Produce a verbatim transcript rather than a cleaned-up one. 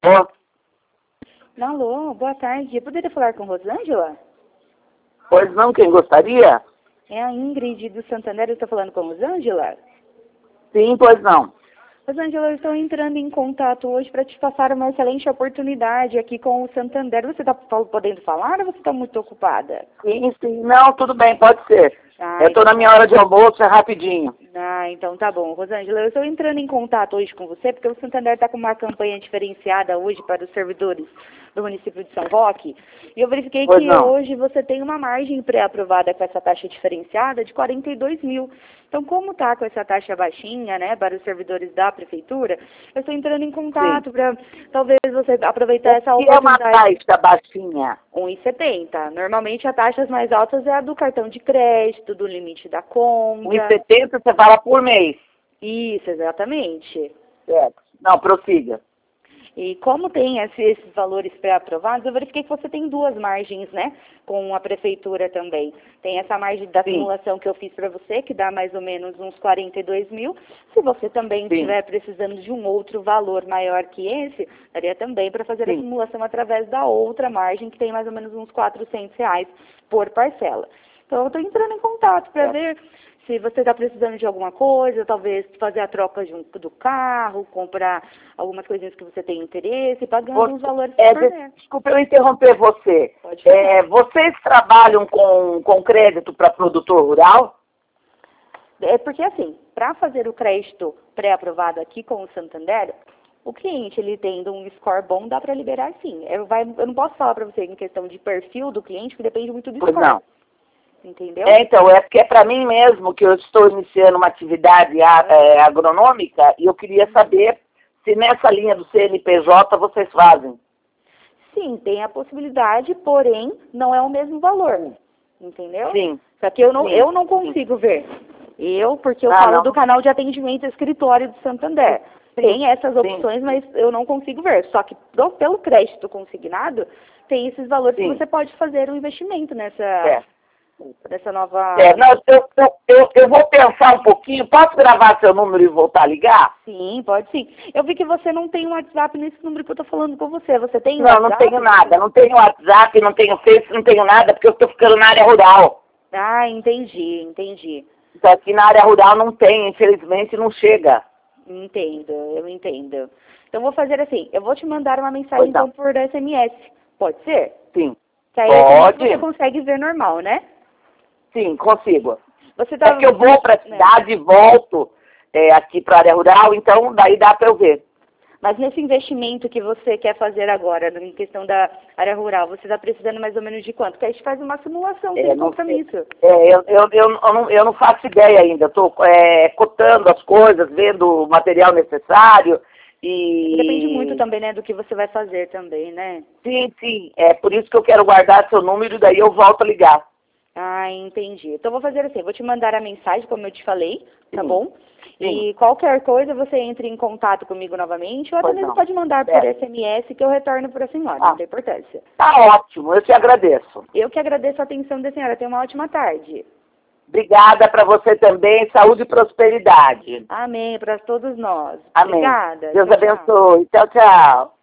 Alô? Alô, boa tarde. Eu poderia falar com Rosângela? Pois não, quem gostaria? É a Ingrid do Santander, eu estou falando com Rosângela? Sim, pois não. Rosângela, eu estou entrando em contato hoje para te passar uma excelente oportunidade aqui com o Santander. Você está podendo falar ou você está muito ocupada? Sim, sim. Não, tudo bem, pode ser. Ah, eu estou na minha hora de almoço, é rapidinho. Ah, então tá bom. Rosângela, eu estou entrando em contato hoje com você porque o Santander está com uma campanha diferenciada hoje para os servidores do município de São Roque. E eu verifiquei Pois que não. hoje você tem uma margem pré-aprovada com essa taxa diferenciada de quarenta e dois mil. Então, como está com essa taxa baixinha, né, para os servidores da prefeitura, eu estou entrando em contato para talvez você aproveitar essa O que é uma oportunidade. taxa baixinha? um e setenta. Normalmente a taxas mais altas é a do cartão de crédito, do limite da conta. um e setenta você fala por mês. Isso, exatamente. Certo. Não, prossiga. E como tem esse- esses valores pré-aprovados, eu verifiquei que você tem duas margens, né, com a prefeitura também. Tem essa margem da Sim. simulação que eu fiz para você, que dá mais ou menos uns quarenta e dois mil. Se você também Sim. estiver precisando de um outro valor maior que esse, daria também para fazer a Sim. simulação através da outra margem, que tem mais ou menos uns quatrocentos reais por parcela. Então, eu estou entrando em contato para É. ver se você está precisando de alguma coisa, talvez fazer a troca de um- do carro, comprar algumas coisinhas que você tem interesse, pagando Você, os valores é, que fornece. desculpa eu interromper você. Pode falar. É, vocês trabalham com, com crédito para produtor rural? É porque, assim, para fazer o crédito pré-aprovado aqui com o Santander, o cliente, ele tendo um score bom, dá para liberar sim. Eu, vai, eu não posso falar para você em questão de perfil do cliente, que depende muito do Pois score. não. Entendeu? É, então, é porque é para mim mesmo que eu estou iniciando uma atividade a- é, agronômica e eu queria saber se nessa linha do C N P J vocês fazem. Sim, tem a possibilidade, porém, não é o mesmo valor. Entendeu? Sim. Só que eu não, Sim. eu não consigo ver. Eu, porque eu Ah, falo não. do canal de atendimento escritório do Santander. Sim. Tem essas Sim. opções, mas eu não consigo ver. Só que do- pelo crédito consignado, tem esses valores Sim. que você pode fazer um investimento nessa, É. nessa nova... É, não, eu, eu, eu, eu vou pensar um pouquinho. Posso gravar seu número e voltar a ligar? Sim, pode sim. Eu vi que você não tem um WhatsApp nesse número que eu tô falando com você. Você tem um Não, não WhatsApp? tenho nada. Não tenho WhatsApp, não tenho Face, não tenho nada, porque eu estou ficando na área rural. Ah, entendi, entendi. Então aqui na área rural não tem, infelizmente não chega. Entendo, eu entendo. Então vou fazer assim, eu vou te mandar uma mensagem Pois não. então por S M S. Pode ser? Sim. Que aí Pode. você consegue ver normal, né? Sim, consigo. Você tá... É que eu vou para a né? cidade e volto é, aqui para a área rural, então daí dá para eu ver. Mas nesse investimento que você quer fazer agora, em questão da área rural, você está precisando mais ou menos de quanto? Porque a gente faz uma simulação É, sem não compromisso. É, eu, eu, eu, eu, não, eu não faço ideia ainda. Estou é, cotando as coisas, vendo o material necessário e... Depende muito também, né, do que você vai fazer também, né? Sim, sim. É por isso que eu quero guardar seu número e daí eu volto a ligar. Ah, entendi. Então vou fazer assim, vou te mandar a mensagem, como eu te falei, tá Sim. bom? Sim. E qualquer coisa você entre em contato comigo novamente, ou até Pois mesmo não. pode mandar por Certo. S M S que eu retorno para a senhora, Ah. não tem importância. Tá ótimo, eu te agradeço. Eu que agradeço a atenção da senhora, tenha uma ótima tarde. Obrigada para você também, saúde e prosperidade. Amém, para todos nós. Amém. Obrigada. Deus Tchau, tchau. abençoe. Tchau, tchau.